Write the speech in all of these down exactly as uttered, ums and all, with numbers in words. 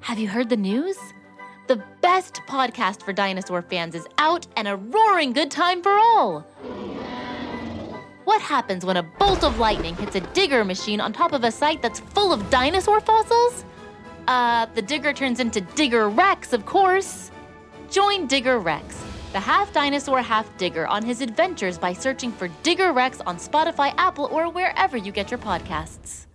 Have you heard the news? The best podcast for dinosaur fans is out and a roaring good time for all. What happens when a bolt of lightning hits a digger machine on top of a site that's full of dinosaur fossils? Uh, the digger turns into Digger Rex, of course. Join Digger Rex, the half-dinosaur, half-digger, on his adventures by searching for Digger Rex on Spotify, Apple, or wherever you get your podcasts.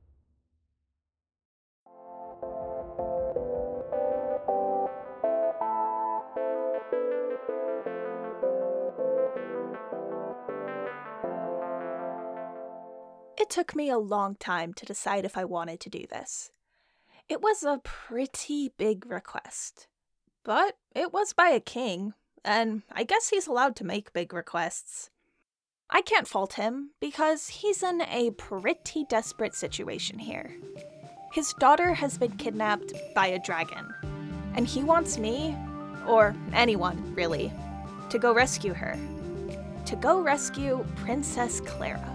It took me a long time to decide if I wanted to do this. It was a pretty big request. But it was by a king, and I guess he's allowed to make big requests. I can't fault him, because he's in a pretty desperate situation here. His daughter has been kidnapped by a dragon, and he wants me, or anyone, really, to go rescue her. To go rescue Princess Clara.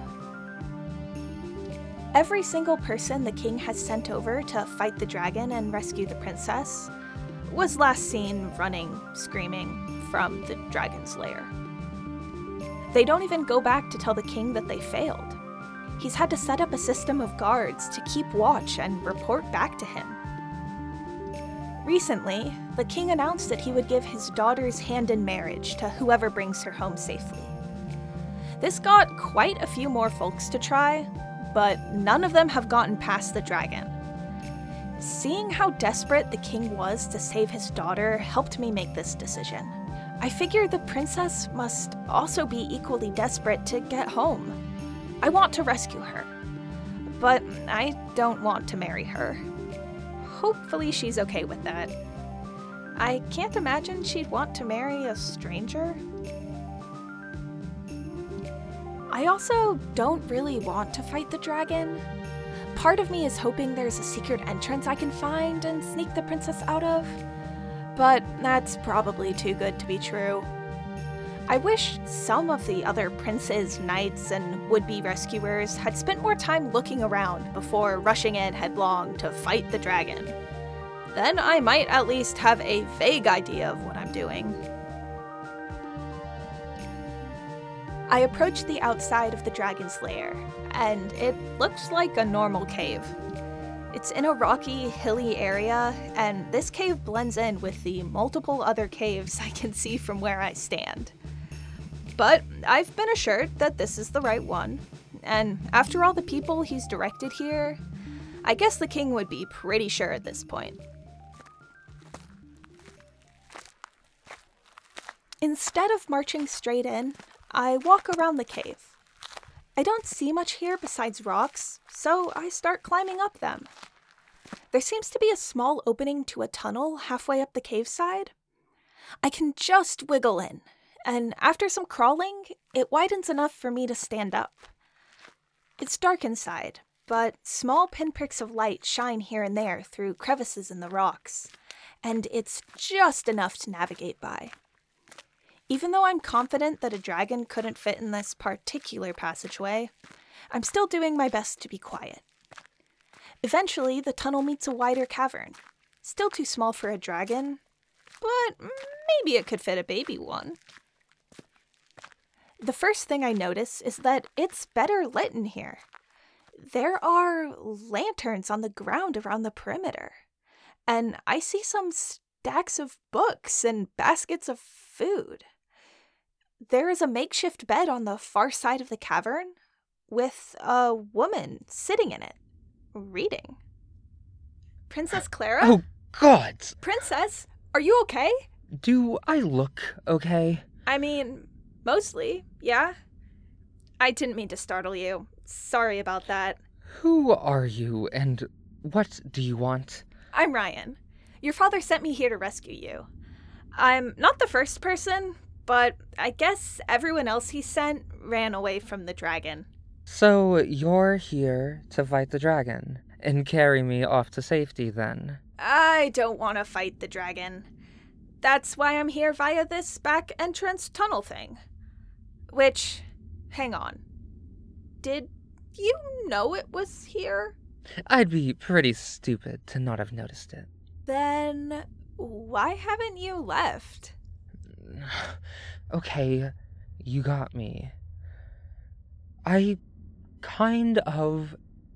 Every single person the king has sent over to fight the dragon and rescue the princess was last seen running, screaming from the dragon's lair. They don't even go back to tell the king that they failed. He's had to set up a system of guards to keep watch and report back to him. Recently, the king announced that he would give his daughter's hand in marriage to whoever brings her home safely. This got quite a few more folks to try, but none of them have gotten past the dragon. Seeing how desperate the king was to save his daughter helped me make this decision. I figured the princess must also be equally desperate to get home. I want to rescue her, but I don't want to marry her. Hopefully she's okay with that. I can't imagine she'd want to marry a stranger. I also don't really want to fight the dragon. Part of me is hoping there's a secret entrance I can find and sneak the princess out of, but that's probably too good to be true. I wish some of the other princes, knights, and would-be rescuers had spent more time looking around before rushing in headlong to fight the dragon. Then I might at least have a vague idea of what I'm doing. I approached the outside of the dragon's lair, and it looked like a normal cave. It's in a rocky, hilly area, and this cave blends in with the multiple other caves I can see from where I stand. But I've been assured that this is the right one, and after all the people he's directed here, I guess the king would be pretty sure at this point. Instead of marching straight in, I walk around the cave. I don't see much here besides rocks, so I start climbing up them. There seems to be a small opening to a tunnel halfway up the cave side. I can just wiggle in, and after some crawling, it widens enough for me to stand up. It's dark inside, but small pinpricks of light shine here and there through crevices in the rocks, and it's just enough to navigate by. Even though I'm confident that a dragon couldn't fit in this particular passageway, I'm still doing my best to be quiet. Eventually, the tunnel meets a wider cavern. Still too small for a dragon, but maybe it could fit a baby one. The first thing I notice is that it's better lit in here. There are lanterns on the ground around the perimeter, and I see some stacks of books and baskets of food. There is a makeshift bed on the far side of the cavern, with a woman sitting in it, reading. Princess Clara? Oh, God! Princess, are you okay? Do I look okay? I mean, mostly, yeah. I didn't mean to startle you. Sorry about that. Who are you, and what do you want? I'm Ryan. Your father sent me here to rescue you. I'm not the first person, but I guess everyone else he sent ran away from the dragon. So you're here to fight the dragon, and carry me off to safety then? I don't want to fight the dragon. That's why I'm here via this back entrance tunnel thing. Which, hang on. Did you know it was here? I'd be pretty stupid to not have noticed it. Then why haven't you left? Okay, you got me. I kind of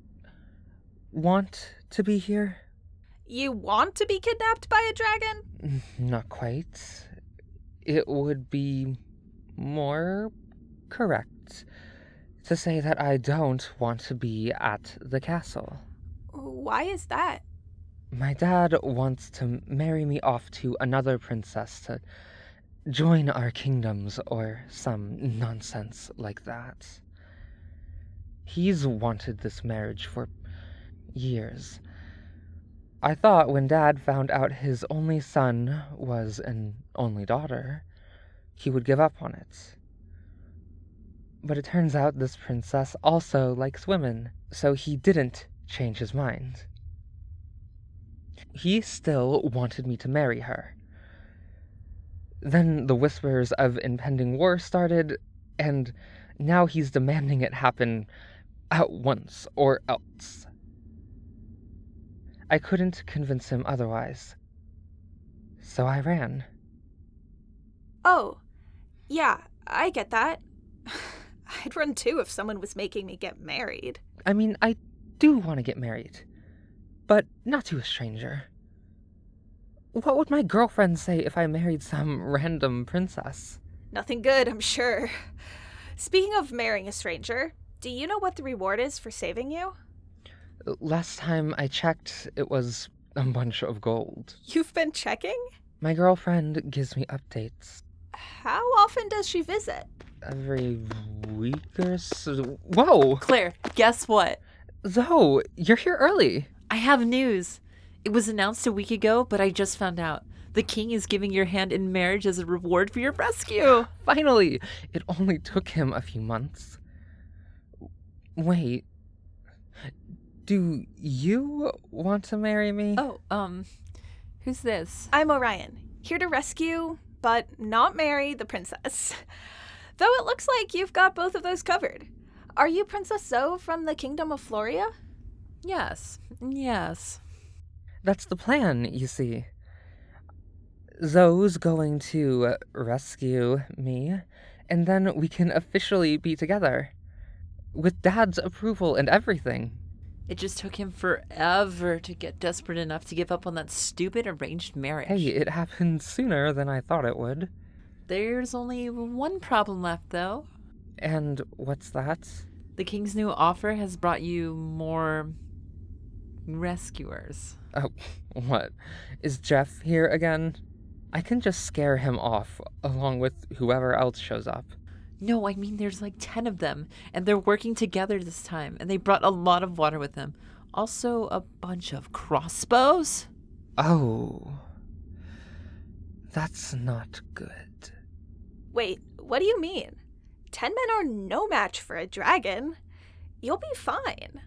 want to be here. You want to be kidnapped by a dragon? Not quite. It would be more correct to say that I don't want to be at the castle. Why is that? My dad wants to marry me off to another princess to join our kingdoms or some nonsense like that. He's wanted this marriage for years. I thought when Dad found out his only son was an only daughter, he would give up on it. But it turns out this princess also likes women, so he didn't change his mind. He still wanted me to marry her. Then the whispers of impending war started, and now he's demanding it happen at once or else. I couldn't convince him otherwise, so I ran. Oh, yeah, I get that. I'd run too if someone was making me get married. I mean, I do want to get married, but not to a stranger. What would my girlfriend say if I married some random princess? Nothing good, I'm sure. Speaking of marrying a stranger, do you know what the reward is for saving you? Last time I checked, it was a bunch of gold. You've been checking? My girlfriend gives me updates. How often does she visit? Every week or so. Whoa! Claire, guess what? Zoe, you're here early. I have news. It was announced a week ago, but I just found out. The king is giving your hand in marriage as a reward for your rescue. Finally! It only took him a few months. Wait. Do you want to marry me? Oh, um, who's this? I'm Orion, here to rescue, but not marry, the princess. Though it looks like you've got both of those covered. Are you Princess Zoe from the Kingdom of Floria? Yes, yes. That's the plan, you see. Zoe's going to rescue me, and then we can officially be together. With Dad's approval and everything. It just took him forever to get desperate enough to give up on that stupid arranged marriage. Hey, it happened sooner than I thought it would. There's only one problem left, though. And what's that? The king's new offer has brought you more rescuers. Oh, what? Is Jeff here again? I can just scare him off, along with whoever else shows up. No, I mean there's like ten of them, and they're working together this time, and they brought a lot of water with them. Also, a bunch of crossbows. Oh. That's not good. Wait, what do you mean? Ten men are no match for a dragon. You'll be fine.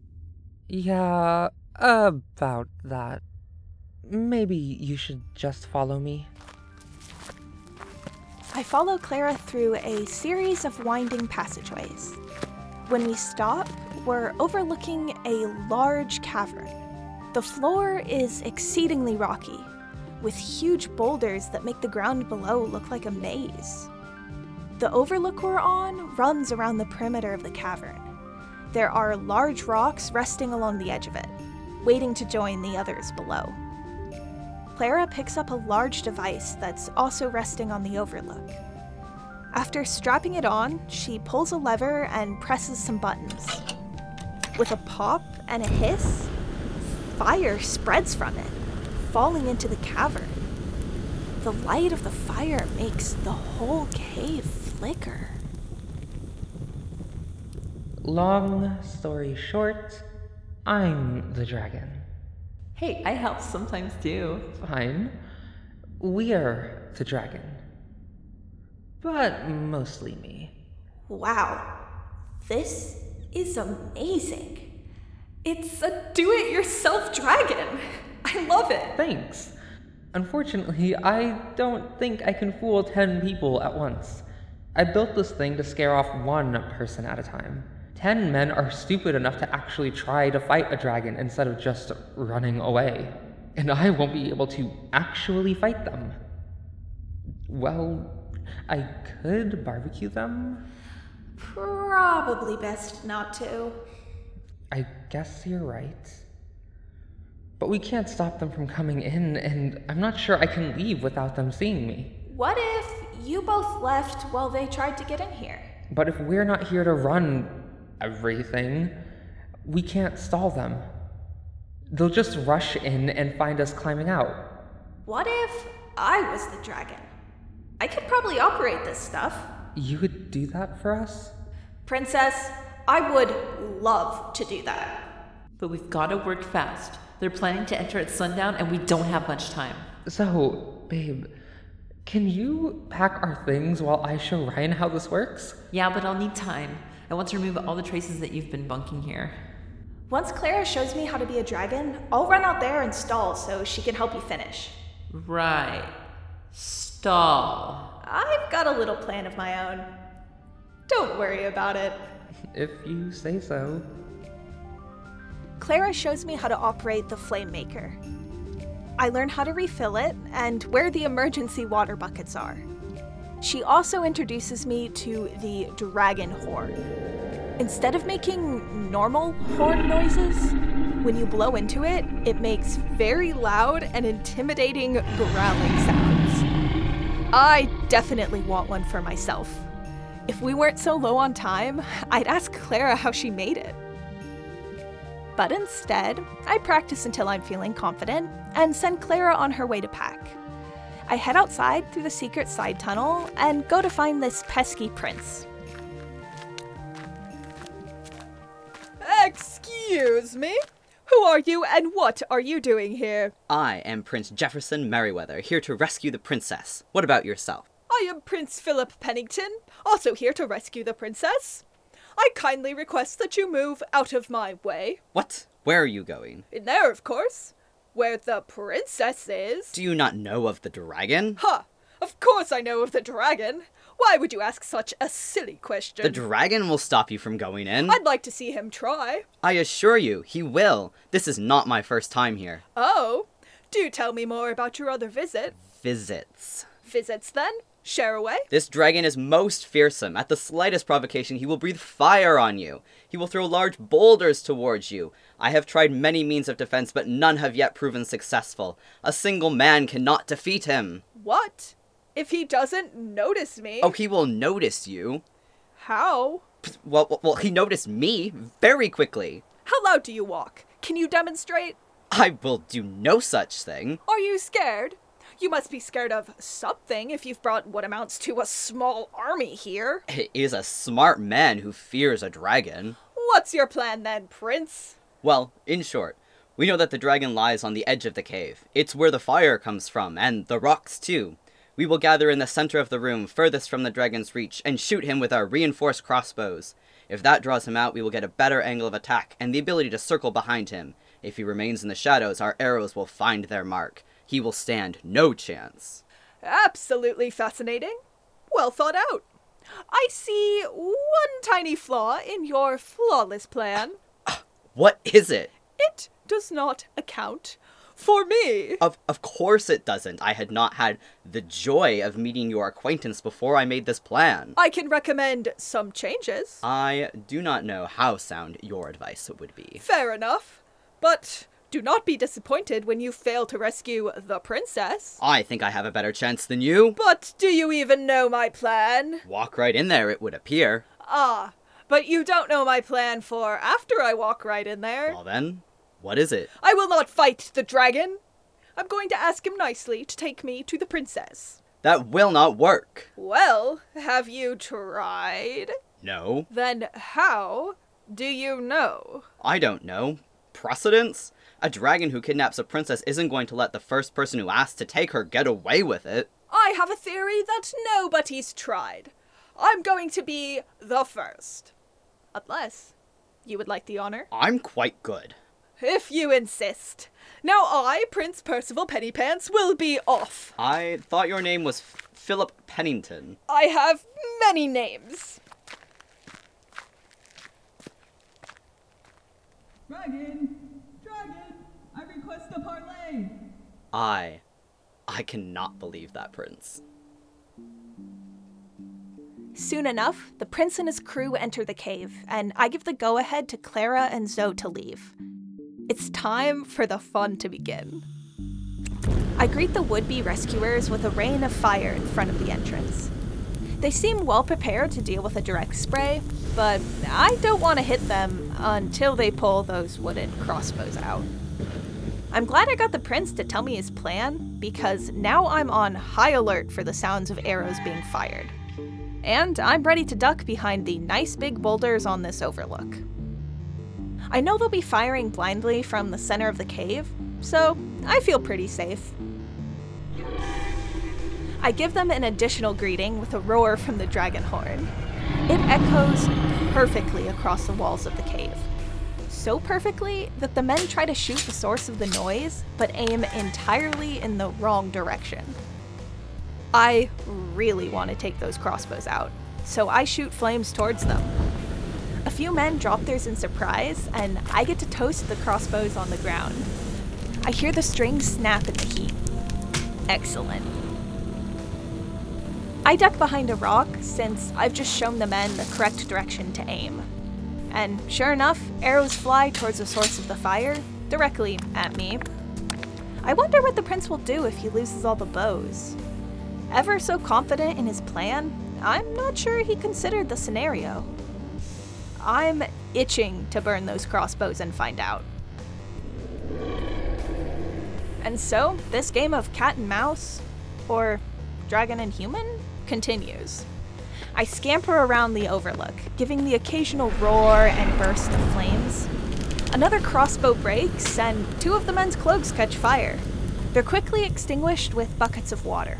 Yeah, about that. Maybe you should just follow me. I follow Clara through a series of winding passageways. When we stop, we're overlooking a large cavern. The floor is exceedingly rocky, with huge boulders that make the ground below look like a maze. The overlook we're on runs around the perimeter of the cavern. There are large rocks resting along the edge of it, waiting to join the others below. Clara picks up a large device that's also resting on the overlook. After strapping it on, she pulls a lever and presses some buttons. With a pop and a hiss, fire spreads from it, falling into the cavern. The light of the fire makes the whole cave flicker. Long story short, I'm the dragon. Hey, I help sometimes too. Fine. We're the dragon. But mostly me. Wow, this is amazing. It's a do-it-yourself dragon. I love it. Thanks. Unfortunately, I don't think I can fool ten people at once. I built this thing to scare off one person at a time. Ten men are stupid enough to actually try to fight a dragon instead of just running away. and I won't be able to actually fight them. Well, I could barbecue them. Probably best not to. I guess you're right. But we can't stop them from coming in, and I'm not sure I can leave without them seeing me. What if you both left while they tried to get in here? But if we're not here to run everything, we can't stall them. They'll just rush in and find us climbing out. What if I was the dragon? I could probably operate this stuff. You would do that for us? Princess, I would love to do that. But we've got to work fast. They're planning to enter at sundown, and we don't have much time. So, babe, can you pack our things while I show Ryan how this works? Yeah, but I'll need time. I want to remove all the traces that you've been bunking here. Once Clara shows me how to be a dragon, I'll run out there and stall so she can help you finish. Right. Stall. I've got a little plan of my own. Don't worry about it. If you say so. Clara shows me how to operate the flame maker. I learn how to refill it and where the emergency water buckets are. She also introduces me to the dragon horn. Instead of making normal horn noises, when you blow into it, it makes very loud and intimidating growling sounds. I definitely want one for myself. If we weren't so low on time, I'd ask Clara how she made it. But instead, I practice until I'm feeling confident and send Clara on her way to pack. I head outside through the secret side tunnel and go to find this pesky prince. Excuse me? Who are you and what are you doing here? I am Prince Jefferson Merriweather, here to rescue the princess. What about yourself? I am Prince Philip Pennington, also here to rescue the princess. I kindly request that you move out of my way. What? Where are you going? In there, of course. Where the princess is. Do you not know of the dragon? Huh. Of course I know of the dragon. Why would you ask such a silly question? The dragon will stop you from going in. I'd like to see him try. I assure you, he will. This is not my first time here. Oh? Do tell me more about your other visit. Visits. Visits, then? Share away. This dragon is most fearsome. At the slightest provocation, he will breathe fire on you. He will throw large boulders towards you. I have tried many means of defense, but none have yet proven successful. A single man cannot defeat him. What? If he doesn't notice me? Oh, he will notice you. How? Well, well, well, he noticed me very quickly. How loud do you walk? Can you demonstrate? I will do no such thing. Are you scared? You must be scared of something if you've brought what amounts to a small army here. It is a smart man who fears a dragon. What's your plan then, Prince? Well, in short, we know that the dragon lies on the edge of the cave. It's where the fire comes from, and the rocks too. We will gather in the center of the room, furthest from the dragon's reach, and shoot him with our reinforced crossbows. If that draws him out, we will get a better angle of attack, and the ability to circle behind him. If he remains in the shadows, our arrows will find their mark. He will stand no chance. Absolutely fascinating. Well thought out. I see one tiny flaw in your flawless plan. What is it? It does not account for me. Of of course it doesn't. I had not had the joy of meeting your acquaintance before I made this plan. I can recommend some changes. I do not know how sound your advice would be. Fair enough. But do not be disappointed when you fail to rescue the princess. I think I have a better chance than you. But do you even know my plan? Walk right in there, it would appear. Ah, but you don't know my plan for after I walk right in there. Well then, what is it? I will not fight the dragon. I'm going to ask him nicely to take me to the princess. That will not work. Well, have you tried? No. Then how do you know? I don't know. Precedence? A dragon who kidnaps a princess isn't going to let the first person who asks to take her get away with it. I have a theory that nobody's tried. I'm going to be the first. Unless you would like the honor. I'm quite good. If you insist. Now I, Prince Percival Pennypants, will be off. I thought your name was F- Philip Pennington. I have many names. Dragon! Dragon! I request a parlay! I... I cannot believe that, Prince. Soon enough, the prince and his crew enter the cave, and I give the go-ahead to Clara and Zoe to leave. It's time for the fun to begin. I greet the would-be rescuers with a rain of fire in front of the entrance. They seem well prepared to deal with a direct spray, but I don't want to hit them until they pull those wooden crossbows out. I'm glad I got the prince to tell me his plan, because now I'm on high alert for the sounds of arrows being fired. And I'm ready to duck behind the nice big boulders on this overlook. I know they'll be firing blindly from the center of the cave, so I feel pretty safe. I give them an additional greeting with a roar from the dragon horn. It echoes perfectly across the walls of the cave. So perfectly that the men try to shoot the source of the noise, but aim entirely in the wrong direction. I really want to take those crossbows out, so I shoot flames towards them. A few men drop theirs in surprise, and I get to toast the crossbows on the ground. I hear the strings snap in the heat. Excellent. I duck behind a rock since I've just shown the men the correct direction to aim. And sure enough, arrows fly towards the source of the fire, directly at me. I wonder what the prince will do if he loses all the bows. Ever so confident in his plan, I'm not sure he considered the scenario. I'm itching to burn those crossbows and find out. And so, this game of cat and mouse, or dragon and human, continues. I scamper around the overlook, giving the occasional roar and burst of flames. Another crossbow breaks, and two of the men's cloaks catch fire. They're quickly extinguished with buckets of water.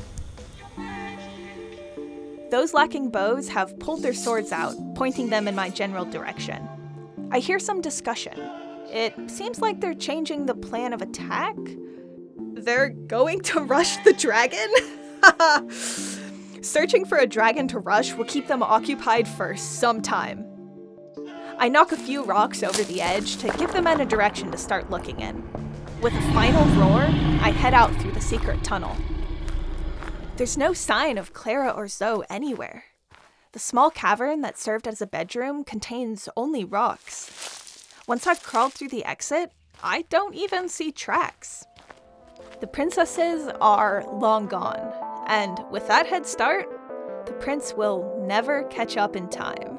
Those lacking bows have pulled their swords out, pointing them in my general direction. I hear some discussion. It seems like they're changing the plan of attack. They're going to rush the dragon? Searching for a dragon to rush will keep them occupied for some time. I knock a few rocks over the edge to give the men a direction to start looking in. With a final roar, I head out through the secret tunnel. There's no sign of Clara or Zoe anywhere. The small cavern that served as a bedroom contains only rocks. Once I've crawled through the exit, I don't even see tracks. The princesses are long gone, and with that head start, the prince will never catch up in time.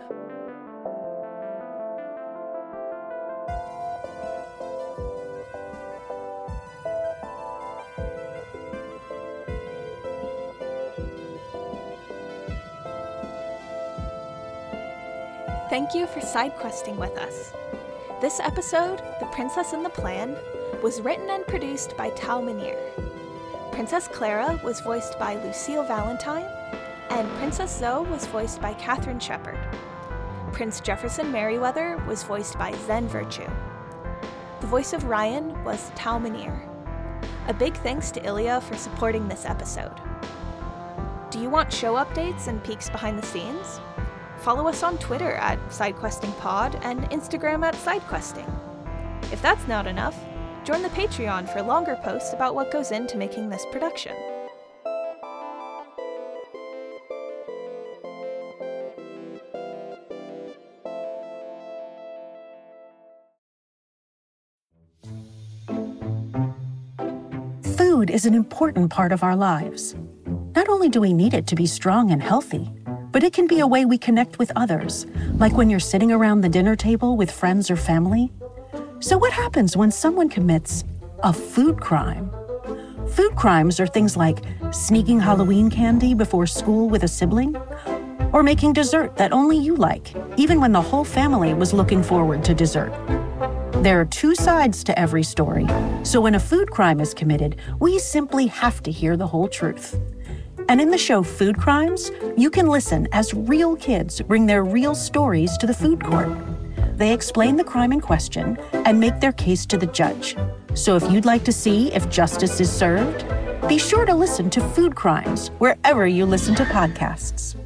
Thank you for side questing with us. This episode, The Princess and the Plan, was written and produced by Tal Minear. Princess Clara was voiced by Lucille Valentine, and Princess Zoe was voiced by Catherine Shepard. Prince Jefferson Merriweather was voiced by Zen Virtue. The voice of Ryan was Tal Minear. A big thanks to Ilya for supporting this episode. Do you want show updates and peeks behind the scenes? Follow us on Twitter at SideQuestingPod and Instagram at SideQuesting. If that's not enough, join the Patreon for longer posts about what goes into making this production. Food is an important part of our lives. Not only do we need it to be strong and healthy, but it can be a way we connect with others, like when you're sitting around the dinner table with friends or family. So what happens when someone commits a food crime? Food crimes are things like sneaking Halloween candy before school with a sibling, or making dessert that only you like, even when the whole family was looking forward to dessert. There are two sides to every story, so when a food crime is committed, we simply have to hear the whole truth. And in the show Food Crimes, you can listen as real kids bring their real stories to the food court. They explain the crime in question and make their case to the judge. So if you'd like to see if justice is served, be sure to listen to Food Crimes wherever you listen to podcasts.